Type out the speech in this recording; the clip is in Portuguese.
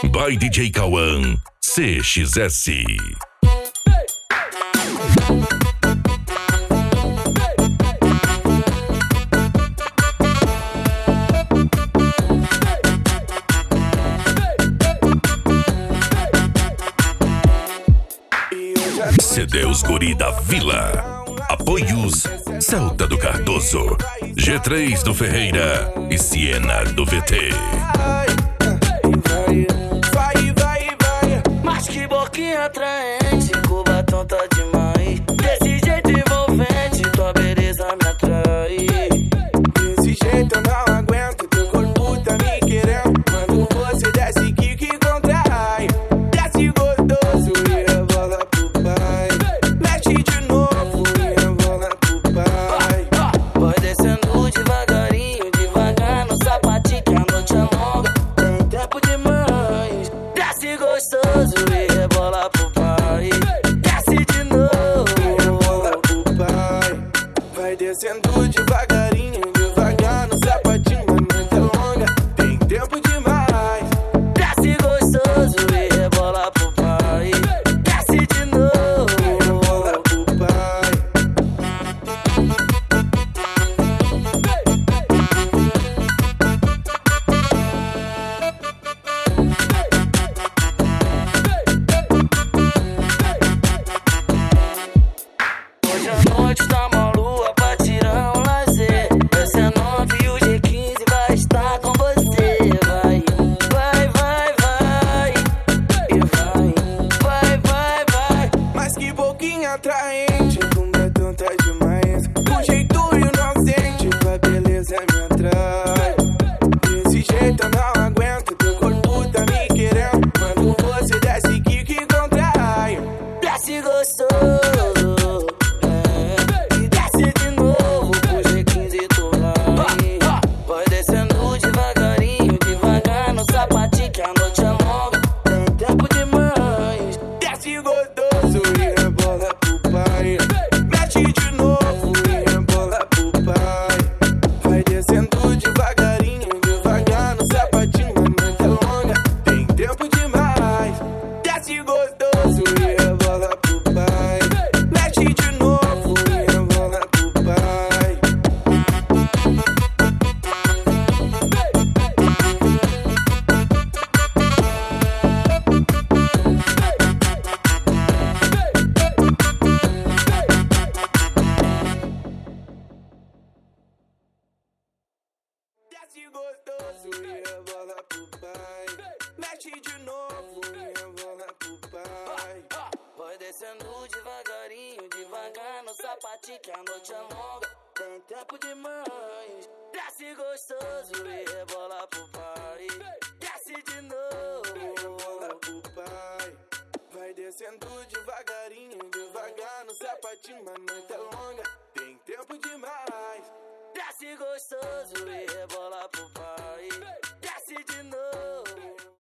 by DJ Cauã CXS. CD Os Guri da Vila. Apoios Celta do Cardoso, G3 do Ferreira e Siena do VT. Vai, mas que boquinha atraente, o batom tá demais. Desse jeito envolvente, tua beleza me atrai. Desse jeito eu não aguento, teu corpo tá me querendo. Quando você desce, que contrai. Desce gostoso e rebola pro pai. Mexe de novo e rebola pro pai. Vai descendo devagarinho, devagar no sapatinho que a noite é longa. Tem tempo demais. Desce gostoso e rebola pro pai. Desce de novo E rebola pro pai. Vai descendo devagarinho, devagar no sapatinho. A noite é longa, tem tempo demais. desce gostoso e rebola pro pai. Desce de novo. E rebola pro pai. Hoje à noite tá uma lua pra tirar um lazer. Essa é 9 e o G15 vai estar com você. Vai, e vai. Mas que boquinha atraente, com batom tá demais. O jeito inocente, tua beleza me atrai. Desse jeito eu não aguento, teu corpo tá me querendo. Quando você desce, que contrai. Desce gostoso, e desce de novo pro G15 tu vai. Vai descendo devagarinho, devagar no sapatinho que a noite é longa. Tem tempo demais. Desce gostoso e rebola pro pai. Mexe de novo e rebola pro pai. Vai descendo devagarinho, devagar no sapatinho. A noite é longa, tem tempo demais. Desce gostoso e rebola pro pai. Mexe de novo e rebola pro pai. Desce gostoso e rebola pro pai. Mexe de novo e rebola pro pai. Vai descendo devagarinho, devagar no sapatinho que a noite é longa. Tem tempo demais. Desce gostoso e rebola pro pai. Desce de E novo. rebola pro pai. Vai descendo devagarinho, devagar no sapatinho. A noite é longa, tem tempo demais. Desce gostoso e rebola pro pai. Desce de novo.